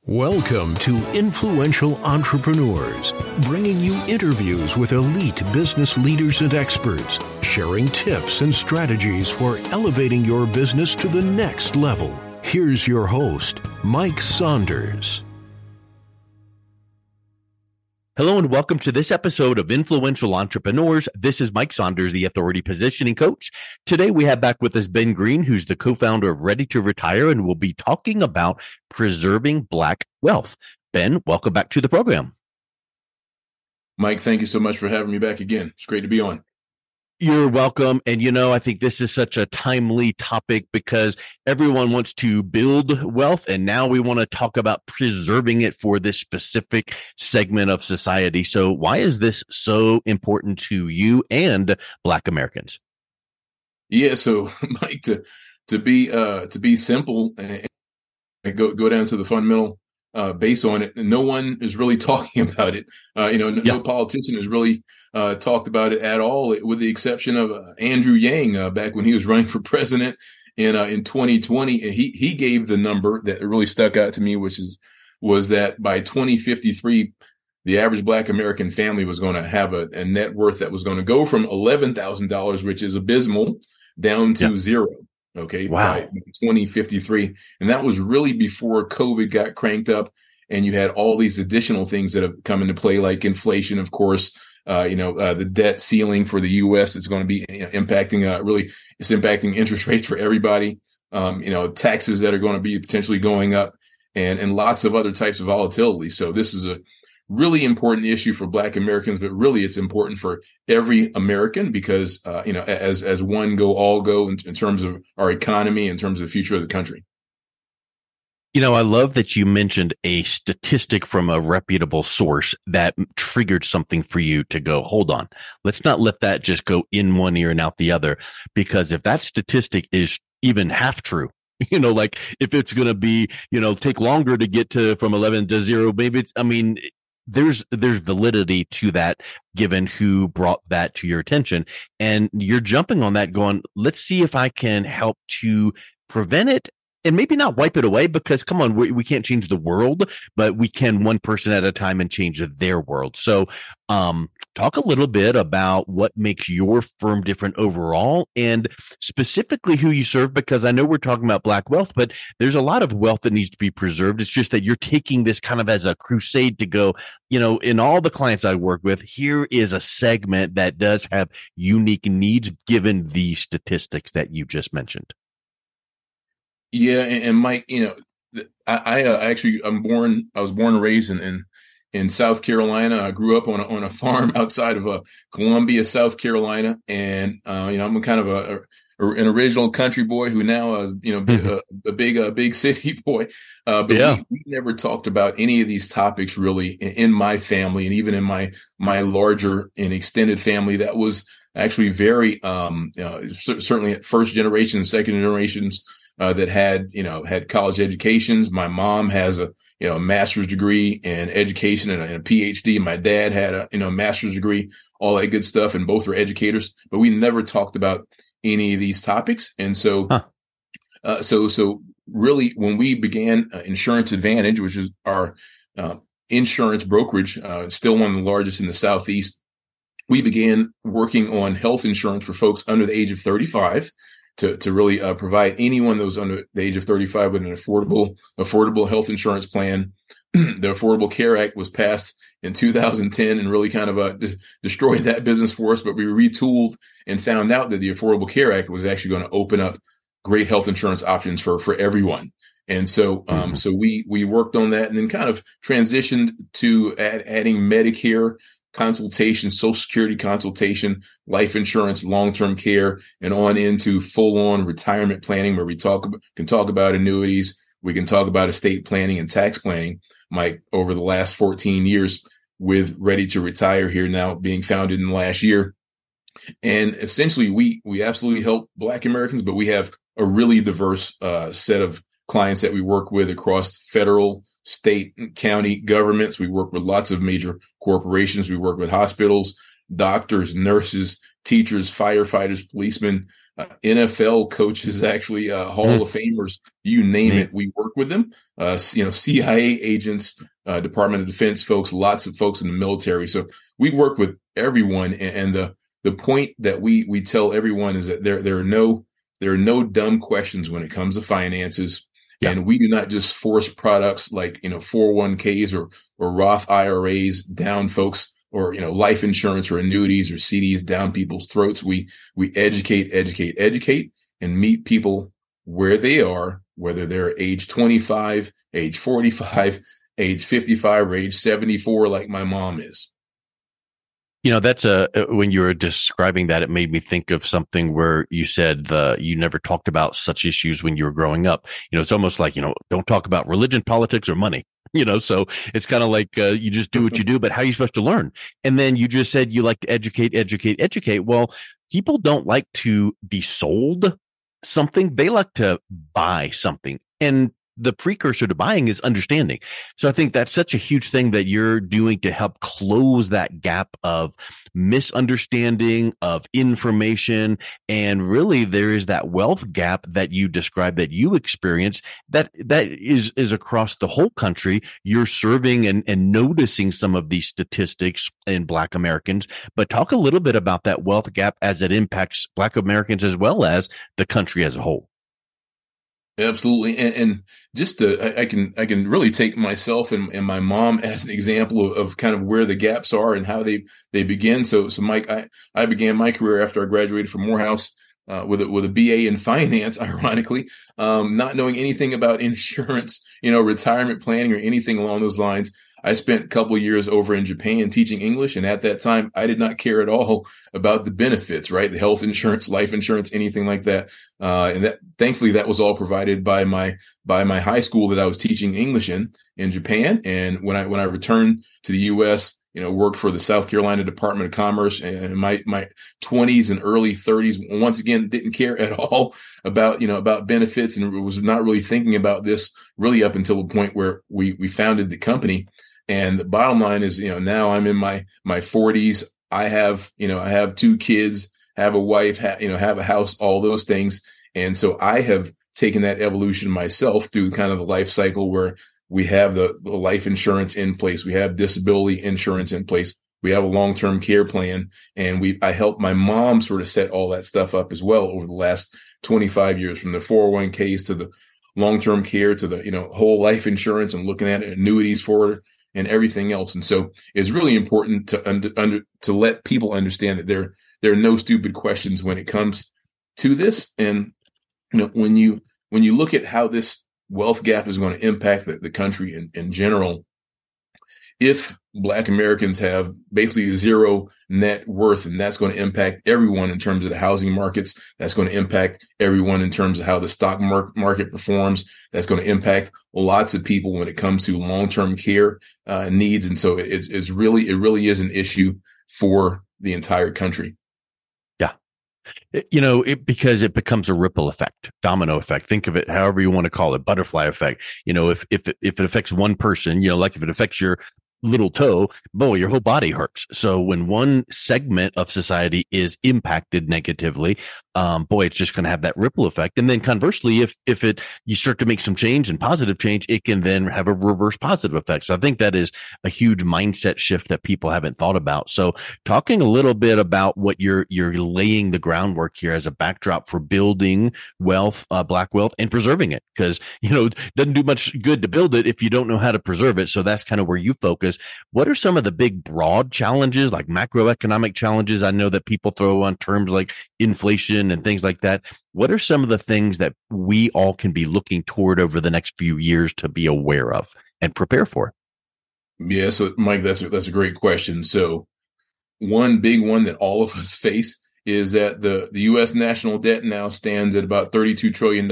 Welcome to Influential Entrepreneurs, bringing you interviews with elite business leaders and experts, sharing tips and strategies for elevating your business to the next level. Here's your host, Mike Saunders. Hello and welcome to this episode of Influential Entrepreneurs. This is Mike Saunders, the Authority Positioning Coach. Today we have back with us Ben Green, who's the co-founder of Ready to Retire, and we'll be talking about preserving Black wealth. Ben, welcome back to the program. Mike, thank you so much for having me back again. It's great to be on. You're welcome. And, I think this is such a timely topic because everyone wants to build wealth. And now we want to talk about preserving it for this specific segment of society. So why is this so important to you and Black Americans? Yeah. So Mike, to be simple and go down to the fundamental base on it, no one is really talking about it. No politician has really talked about it at all, with the exception of Andrew Yang back when he was running for president in 2020. He gave the number that really stuck out to me, was that by 2053, the average Black American family was going to have a net worth that was going to go from $11,000, which is abysmal, down to zero. Okay. Wow. By 2053. And that was really before COVID got cranked up and you had all these additional things that have come into play, like inflation, of course, the debt ceiling for the U.S. that's going to be impacting, it's impacting interest rates for everybody. Taxes that are going to be potentially going up and lots of other types of volatility. So this is a really important issue for Black Americans, but really it's important for every American because, as one go, all go in terms of our economy, in terms of the future of the country. I love that you mentioned a statistic from a reputable source that triggered something for you to go, hold on, let's not let that just go in one ear and out the other, because if that statistic is even half true, like if it's going to be, take longer to get from 11 to 0, maybe there's validity to that given who brought that to your attention. And you're jumping on that going, let's see if I can help to prevent it and maybe not wipe it away, because come on, we can't change the world, but we can one person at a time and change their world. So, talk a little bit about what makes your firm different overall and specifically who you serve, because I know we're talking about Black wealth, but there's a lot of wealth that needs to be preserved. It's just that you're taking this kind of as a crusade to go, in all the clients I work with, here is a segment that does have unique needs given the statistics that you just mentioned. Yeah. And Mike, I was born and raised in South Carolina. I grew up on a farm outside of Columbia, South Carolina. And, I'm kind of an original country boy who now is, a big city boy. But we never talked about any of these topics really in my family, and even in my larger and extended family. That was actually very, certainly first generation, second generations, that had college educations. My mom has a master's degree in education and a PhD. My dad had a master's degree, all that good stuff. And both were educators, but we never talked about any of these topics. And so, so really when we began Insurance Advantage, which is our, insurance brokerage, still one of the largest in the Southeast, we began working on health insurance for folks under the age of 35. To really provide anyone that was under the age of 35 with an affordable health insurance plan. The Affordable Care Act was passed in 2010 and really kind of destroyed that business for us. But we retooled and found out that the Affordable Care Act was actually going to open up great health insurance options for everyone. And so, so we worked on that and then kind of transitioned to adding Medicare consultation, Social Security consultation, life insurance, long-term care, and on into full-on retirement planning, where we can talk about annuities. We can talk about estate planning and tax planning. Mike, over the last 14 years with Ready to Retire here now being founded in the last year. And essentially we absolutely help Black Americans, but we have a really diverse set of clients that we work with across federal, state, and county governments. We work with lots of major corporations. We work with hospitals, doctors, nurses, teachers, firefighters, policemen, NFL coaches, actually, Hall of Famers, you name it, we work with them. CIA agents, Department of Defense folks, lots of folks in the military. So we work with everyone. And the point that we tell everyone is that there are no dumb questions when it comes to finances. Yeah. And we do not just force products like, 401ks or Roth IRAs down folks, or, life insurance or annuities or CDs down people's throats. We educate, and meet people where they are, whether they're age 25, age 45, age 55, or age 74, like my mom is. That's when you were describing that, it made me think of something where you said you never talked about such issues when you were growing up. It's almost like, don't talk about religion, politics, or money. So it's kind of like you just do what you do, but how are you supposed to learn? And then you just said you like to educate. Well, people don't like to be sold something. They like to buy something. And the precursor to buying is understanding. So I think that's such a huge thing that you're doing to help close that gap of misunderstanding of information. And really there is that wealth gap that you described, that you experience, that is across the whole country. You're serving and noticing some of these statistics in Black Americans, but talk a little bit about that wealth gap as it impacts Black Americans as well as the country as a whole. Absolutely. And just I can really take myself and my mom as an example of kind of where the gaps are and how they begin. So Mike, I began my career after I graduated from Morehouse, with a BA in finance, ironically, not knowing anything about insurance, retirement planning or anything along those lines. I spent a couple of years over in Japan teaching English. And at that time, I did not care at all about the benefits, right? The health insurance, life insurance, anything like that. And that, thankfully, that was all provided by my high school that I was teaching English in Japan. And when I returned to the U.S., worked for the South Carolina Department of Commerce, and in my 20s and early 30s, once again, didn't care at all about benefits, and was not really thinking about this really up until the point where we founded the company. And the bottom line is, now I'm in my 40s. I have 2 kids, have a wife, have a house, all those things. And so I have taken that evolution myself through kind of the life cycle where we have the life insurance in place. We have disability insurance in place. We have a long-term care plan. And I helped my mom sort of set all that stuff up as well over the last 25 years, from the 401ks to the long-term care to the, whole life insurance, and looking at annuities for her and everything else. And so it's really important to let people understand that there are no stupid questions when it comes to this. And, when you look at how this wealth gap is going to impact the country in general, if Black Americans have basically zero net worth, and that's going to impact everyone in terms of the housing markets, that's going to impact everyone in terms of how the stock market performs, that's going to impact lots of people when it comes to long-term care needs. And so it really is an issue for the entire country. Because it becomes a ripple effect, domino effect. Think of it however you want to call it, butterfly effect. If it affects one person, like if it affects your little toe, boy, your whole body hurts. So when one segment of society is impacted negatively, it's just going to have that ripple effect. And then conversely, if you start to make some change and positive change, it can then have a reverse positive effect. So I think that is a huge mindset shift that people haven't thought about. So talking a little bit about what you're laying the groundwork here as a backdrop for building wealth, Black wealth, and preserving it, because, it doesn't do much good to build it if you don't know how to preserve it. So that's kind of where you focus. What are some of the big broad challenges, like macroeconomic challenges? I know that people throw on terms like inflation and things like that. What are some of the things that we all can be looking toward over the next few years to be aware of and prepare for? Yeah, so Mike, that's a great question. So one big one that all of us face is that the U.S. national debt now stands at about $32 trillion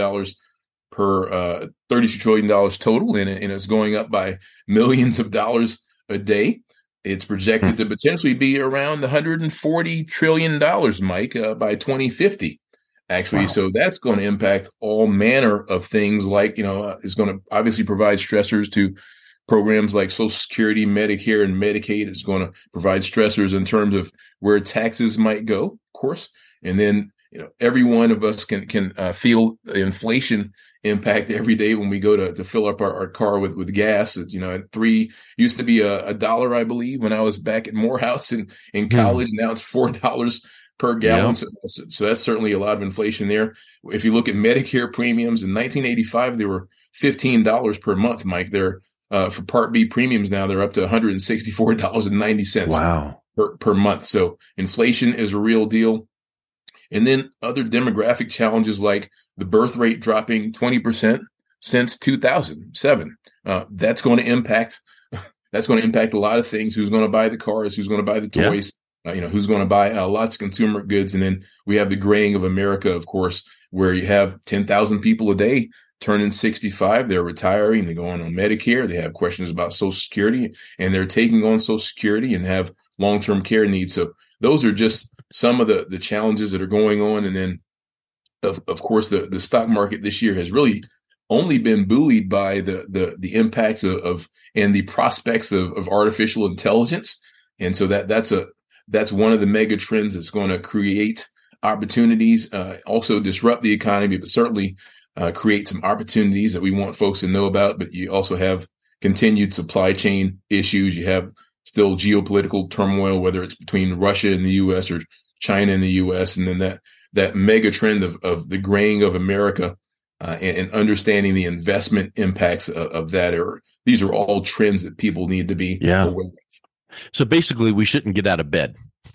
$32 trillion total, and it's going up by millions of dollars a day. It's projected to potentially be around $140 trillion, Mike, by 2050. Actually, wow. So that's going to impact all manner of things, like, it's going to obviously provide stressors to programs like Social Security, Medicare, and Medicaid. It's going to provide stressors in terms of where taxes might go, of course. And then every one of us can feel the inflation impact every day when we go to fill up our car with gas. It's, at used to be a dollar, I believe, when I was back at Morehouse in college. Now it's $4 per gallon. Yeah. So that's certainly a lot of inflation there. If you look at Medicare premiums in 1985, they were $15 per month, Mike. They're for Part B premiums now, they're up to $164.90 Wow. per month. So inflation is a real deal. And then other demographic challenges like the birth rate dropping 20% since 2007. That's going to impact a lot of things. Who's going to buy the cars? Who's going to buy the toys? Who's going to buy lots of consumer goods? And then we have the graying of America, of course, where you have 10,000 people a day turning 65. They're retiring. They're going on Medicare. They have questions about Social Security, and they're taking on Social Security and have long-term care needs. So those are just some of the challenges that are going on. And then, of course, the stock market this year has really only been buoyed by the impacts of and the prospects of artificial intelligence. And so that's one of the mega trends that's going to create opportunities, also disrupt the economy, but certainly create some opportunities that we want folks to know about. But you also have continued supply chain issues. You have still geopolitical turmoil, whether it's between Russia and the U.S. or China and the U.S. And then that mega trend of the graying of America and understanding the investment impacts of that. These are all trends that people need to be aware of. So basically, we shouldn't get out of bed.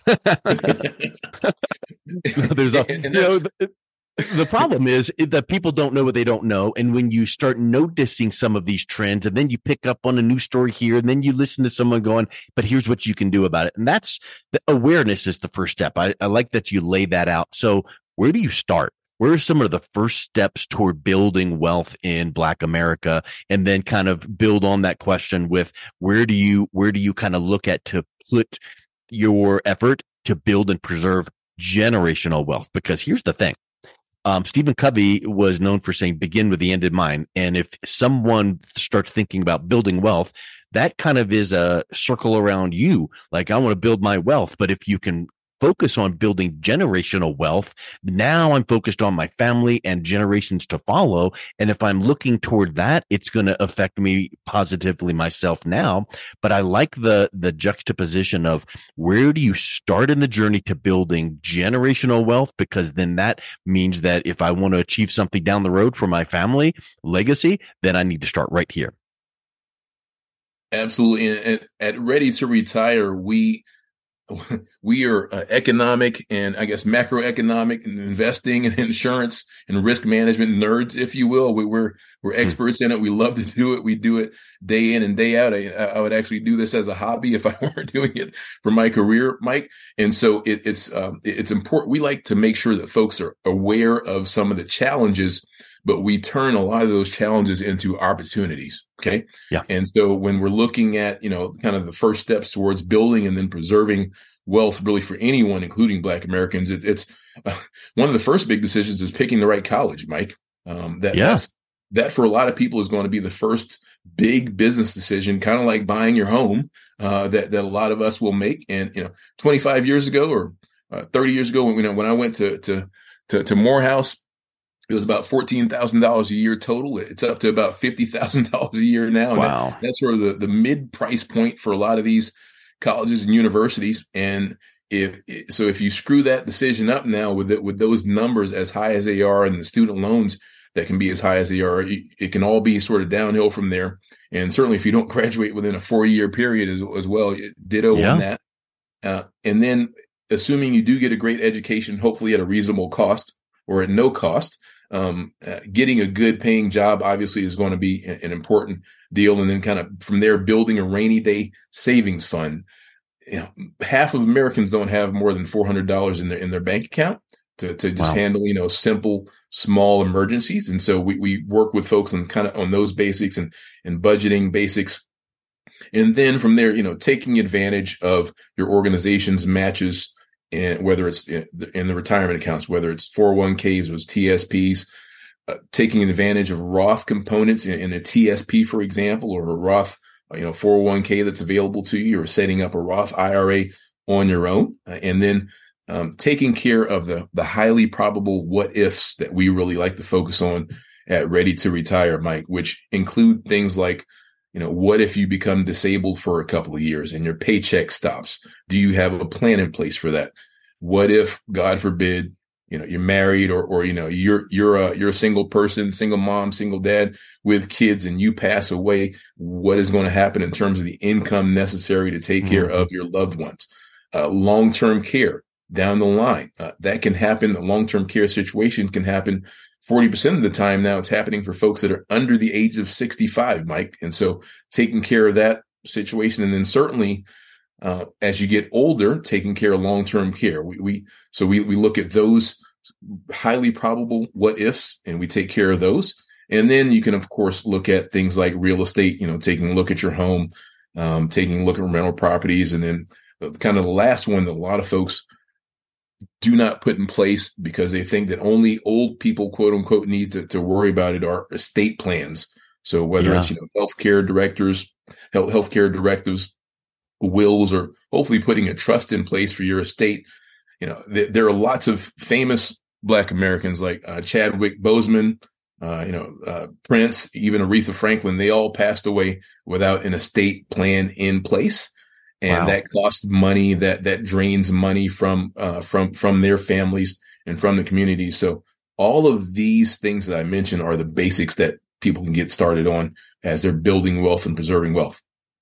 The problem is that people don't know what they don't know. And when you start noticing some of these trends, and then you pick up on a news story here, and then you listen to someone going, but here's what you can do about it. And that's the awareness is the first step. I like that you lay that out. So where do you start? Where are some of the first steps toward building wealth in Black America? And then kind of build on that question with where do you kind of look at to put your effort to build and preserve generational wealth? Because here's the thing. Stephen Covey was known for saying, begin with the end in mind. And if someone starts thinking about building wealth, that kind of is a circle around you. Like, I want to build my wealth. But if you can focus on building generational wealth, now I'm focused on my family and generations to follow. And if I'm looking toward that, it's going to affect me positively myself now. But I like the juxtaposition of where do you start in the journey to building generational wealth? Because then that means that if I want to achieve something down the road for my family legacy, then I need to start right here. Absolutely. And at Ready to Retire, we are economic and I guess macroeconomic and investing and insurance and risk management nerds, if you will. We're experts in it. We love to do it. We do it day in and day out. I would actually do this as a hobby if I weren't doing it for my career, Mike. And so it's important. We like to make sure that folks are aware of some of the challenges, but we turn a lot of those challenges into opportunities. Okay. Yeah. And so when we're looking at, kind of the first steps towards building and then preserving wealth really for anyone, including Black Americans, it's one of the first big decisions is picking the right college, Mike. That for a lot of people is going to be the first big business decision, kind of like buying your home, that a lot of us will make. And, 25 years ago or 30 years ago, when I went to Morehouse, it was about $14,000 a year total. It's up to about $50,000 a year now. Wow. That's sort of the mid price point for a lot of these colleges and universities. And if you screw that decision up now with those numbers as high as they are and the student loans that can be as high as they are, it can all be sort of downhill from there. And certainly if you don't graduate within a 4-year period as well, ditto on that. And then assuming you do get a great education, hopefully at a reasonable cost or at no cost, getting a good paying job obviously is going to be an important deal. And then kind of from there, building a rainy day savings fund. Half of Americans don't have more than $400 in their bank account to just handle, simple, small emergencies. And so we work with folks on those basics and budgeting basics. And then from there, taking advantage of your organization's matches, and whether it's in the retirement accounts, whether it's 401ks, was TSPs, taking advantage of Roth components in a TSP, for example, or a Roth, 401k that's available to you, or setting up a Roth IRA on your own. And then taking care of the highly probable what ifs that we really like to focus on at Ready to Retire, Mike, which include things like, what if you become disabled for a couple of years and your paycheck stops? Do you have a plan in place for that? What if, God forbid, you're married or you're a single person, single mom, single dad with kids, and you pass away? What is going to happen in terms of the income necessary to take care of your loved ones? Long-term care down the line, that can happen. The long-term care situation can happen 40% of the time. Now it's happening for folks that are under the age of 65, Mike. And so taking care of that situation. And then certainly, as you get older, taking care of long-term care. We look at those highly probable what ifs and we take care of those. And then you can, of course, look at things like real estate, taking a look at your home, taking a look at rental properties. And then kind of the last one that a lot of folks do not put in place because they think that only old people, quote unquote, need to worry about it are estate plans. So whether it's, healthcare directives, wills, or hopefully putting a trust in place for your estate. There are lots of famous Black Americans like Chadwick Boseman, Prince, even Aretha Franklin. They all passed away without an estate plan in place. And that costs money, that drains money from their families and from the community. So all of these things that I mentioned are the basics that people can get started on as they're building wealth and preserving wealth.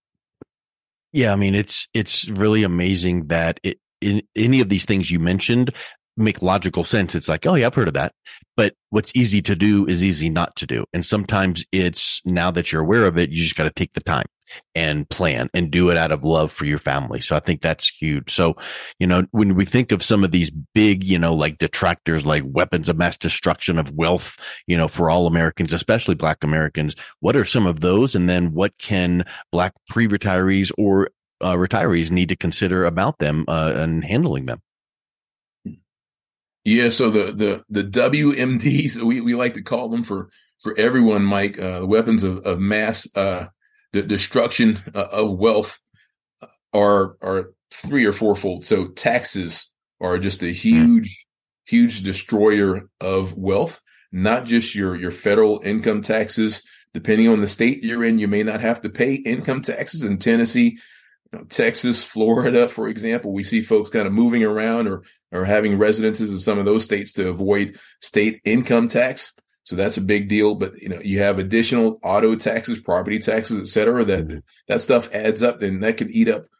Yeah, I mean, it's really amazing that in any of these things you mentioned make logical sense. It's like, oh yeah, I've heard of that. But what's easy to do is easy not to do. And sometimes it's, now that you're aware of it, you just got to take the time and plan and do it out of love for your family. So I think that's huge. So, when we think of some of these big, like detractors, like weapons of mass destruction of wealth, for all Americans, especially Black Americans, what are some of those? And then what can Black pre-retirees or retirees need to consider about them and handling them? Yeah. So the WMDs, we like to call them for everyone, Mike, the weapons of mass, the destruction of wealth are three or fourfold. So taxes are just a huge destroyer of wealth, not just your federal income taxes. Depending on the state you're in, you may not have to pay income taxes. In Tennessee, Texas, Florida, for example, we see folks kind of moving around or having residences in some of those states to avoid state income tax. So that's a big deal. But, you have additional auto taxes, property taxes, et cetera, that stuff adds up, and that can eat up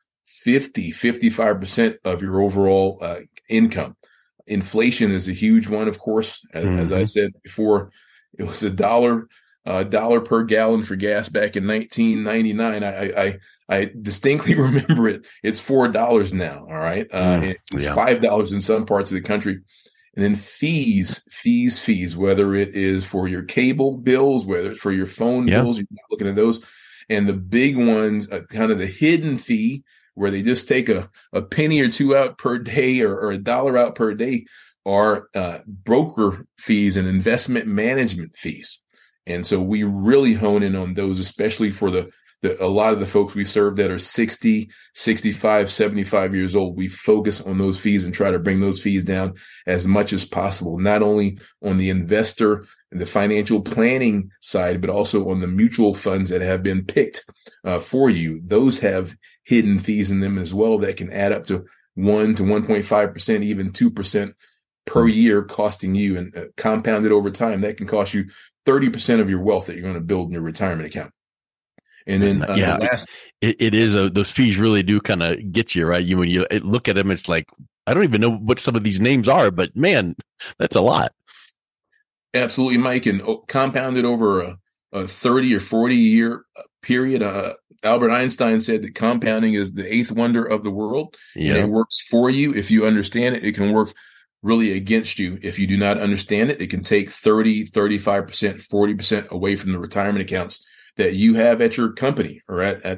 55% of your overall income. Inflation is a huge one, of course. As I said before, it was $1 per gallon for gas back in 1999. I distinctly remember it. It's $4 now. All right. It's $5 in some parts of the country. And then fees, whether it is for your cable bills, whether it's for your phone bills, you're looking at those. And the big ones, kind of the hidden fee, where they just take a penny or two out per day or $1 out per day, are broker fees and investment management fees. And so we really hone in on those, especially for a lot of the folks we serve that are 60, 65, 75 years old. We focus on those fees and try to bring those fees down as much as possible, not only on the investor and the financial planning side, but also on the mutual funds that have been picked for you. Those have hidden fees in them as well that can add up to 1 to 1.5%, even 2% per year, costing you, and compounded over time, that can cost you 30% of your wealth that you're going to build in your retirement account. And then it is those fees really do kind of get you, right? When you look at them, it's like, I don't even know what some of these names are, but man, that's a lot. Absolutely, Mike. And compounded over a 30 or 40 year period. Albert Einstein said that compounding is the eighth wonder of the world. And it works for you if you understand it. It can work really against you if you do not understand it. It can take 30, 35%, 40% away from the retirement accounts that you have at your company or at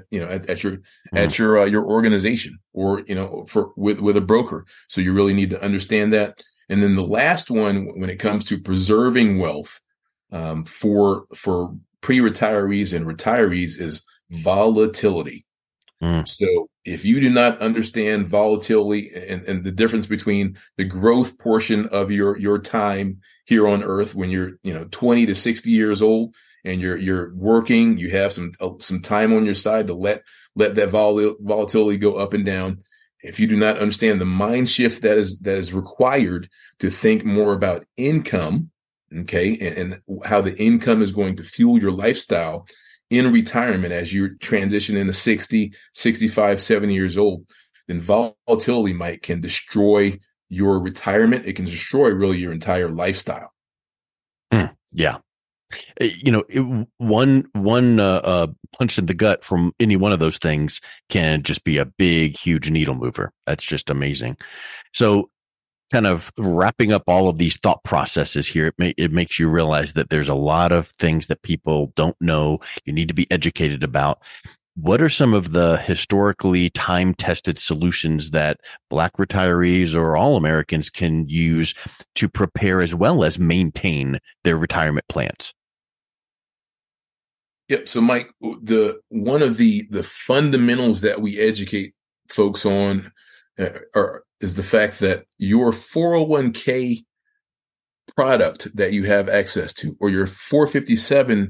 your organization, or with a broker. So you really need to understand that. And then the last one, when it comes to preserving wealth for pre-retirees and retirees, is volatility. Mm. So if you do not understand volatility and the difference between the growth portion of your time here on earth when you're, 20 to 60 years old and you're working, you have some time on your side to let that volatility go up and down. If you do not understand the mind shift that is required to think more about income, okay, and how the income is going to fuel your lifestyle in retirement as you transition into 60, 65, 70 years old, then volatility, Mike, can destroy your retirement. It can destroy really your entire lifestyle. Yeah. One punch in the gut from any one of those things can just be a big, huge needle mover. That's just amazing. So kind of wrapping up all of these thought processes here, it makes you realize that there's a lot of things that people don't know, you need to be educated about. What are some of the historically time-tested solutions that Black retirees or all Americans can use to prepare as well as maintain their retirement plans? Yep. So, Mike, one of the fundamentals that we educate folks on is the fact that your 401k product that you have access to, or your 457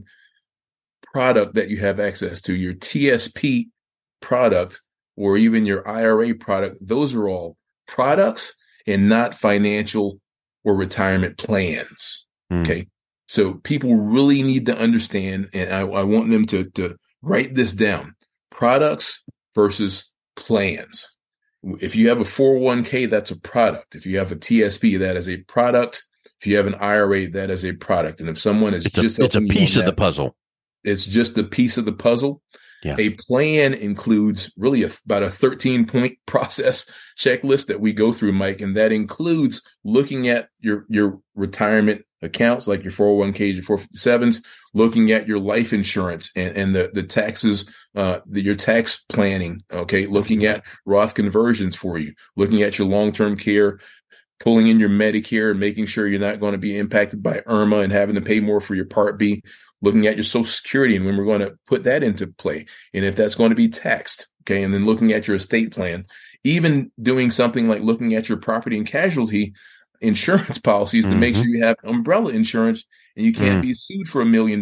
product that you have access to, your TSP product, or even your IRA product, those are all products and not financial or retirement plans. Okay. So people really need to understand, and I want them to write this down: products versus plans. If you have a 401k, that's a product. If you have a TSP, that is a product. If you have an IRA, that is a product. And if someone is it's a piece of the puzzle. It's just a piece of the puzzle. Yeah. A plan includes really about a 13-point process checklist that we go through, Mike, and that includes looking at your retirement accounts like your 401ks, your 457s, looking at your life insurance and the taxes, your tax planning, okay, looking at Roth conversions for you, looking at your long-term care, pulling in your Medicare and making sure you're not going to be impacted by IRMA and having to pay more for your Part B, looking at your Social Security and when we're going to put that into play and if that's going to be taxed, okay, and then looking at your estate plan, even doing something like looking at your property and casualty insurance policies to make sure you have umbrella insurance and you can't be sued for $1 million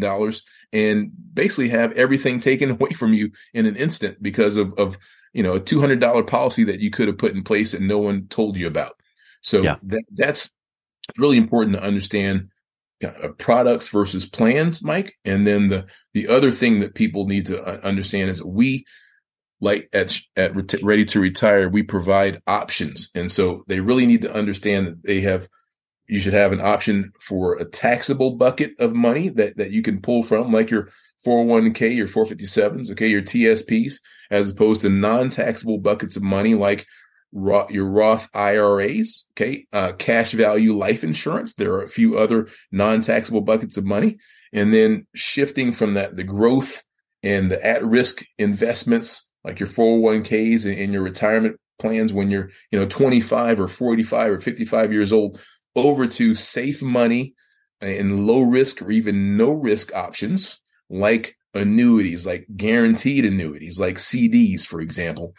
and basically have everything taken away from you in an instant because of a $200 policy that you could have put in place and no one told you about. So that's really important to understand products versus plans, Mike. And then the other thing that people need to understand is we, like at Ready to Retire, we provide options. And so they really need to understand that you should have an option for a taxable bucket of money that you can pull from, like your 401k, your 457s, okay, your TSPs, as opposed to non-taxable buckets of money like your Roth IRAs, okay, cash value life insurance. There are a few other non-taxable buckets of money. And then shifting from that, the growth and the at-risk investments like your 401ks and your retirement plans when you're, 25 or 45 or 55 years old, over to safe money and low risk or even no risk options like annuities, like guaranteed annuities, like CDs, for example.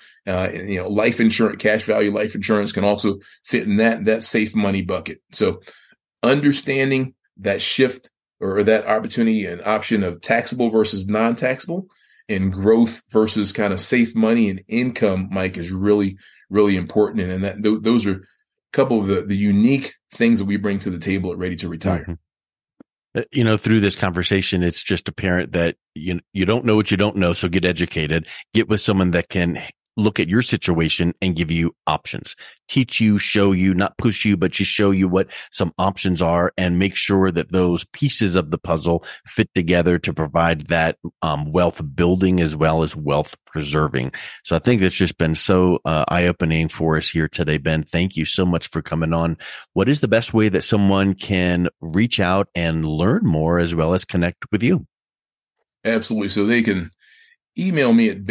Life insurance, cash value life insurance can also fit in that safe money bucket. So understanding that shift or that opportunity and option of taxable versus non-taxable and growth versus kind of safe money and income, Mike, is really, really important. And those are a couple of the unique things that we bring to the table at Ready to Retire. Through this conversation, it's just apparent that you don't know what you don't know. So get educated, get with someone that can look at your situation and give you options, teach you, show you, not push you, but just show you what some options are and make sure that those pieces of the puzzle fit together to provide that wealth building as well as wealth preserving. So I think that's just been so eye-opening for us here today, Ben. Thank you so much for coming on. What is the best way that someone can reach out and learn more as well as connect with you? Absolutely. So they can email me at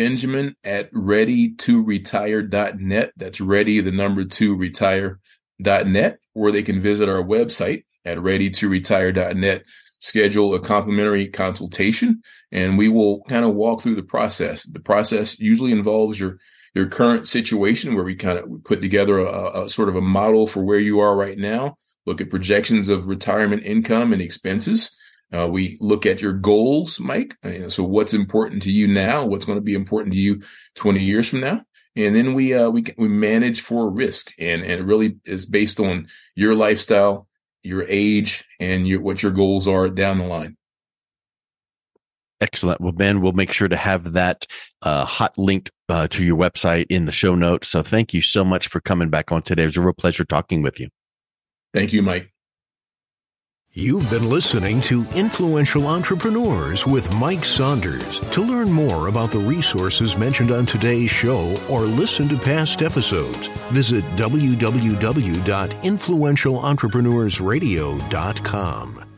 benjamin@readytoretire.net. That's ready, the number 2 retire.net, or they can visit our website at readytoretire.net. schedule a complimentary consultation, and we will kind of walk through the process. The process usually involves your current situation, where we kind of put together a sort of a model for where you are right now, look at projections of retirement income and expenses. We look at your goals, Mike. So what's important to you now? What's going to be important to you 20 years from now? And then we manage for risk, and it really is based on your lifestyle, your age, and what your goals are down the line. Excellent. Well, Ben, we'll make sure to have that hot linked to your website in the show notes. So thank you so much for coming back on today. It was a real pleasure talking with you. Thank you, Mike. You've been listening to Influential Entrepreneurs with Mike Saunders. To learn more about the resources mentioned on today's show or listen to past episodes, visit www.influentialentrepreneursradio.com.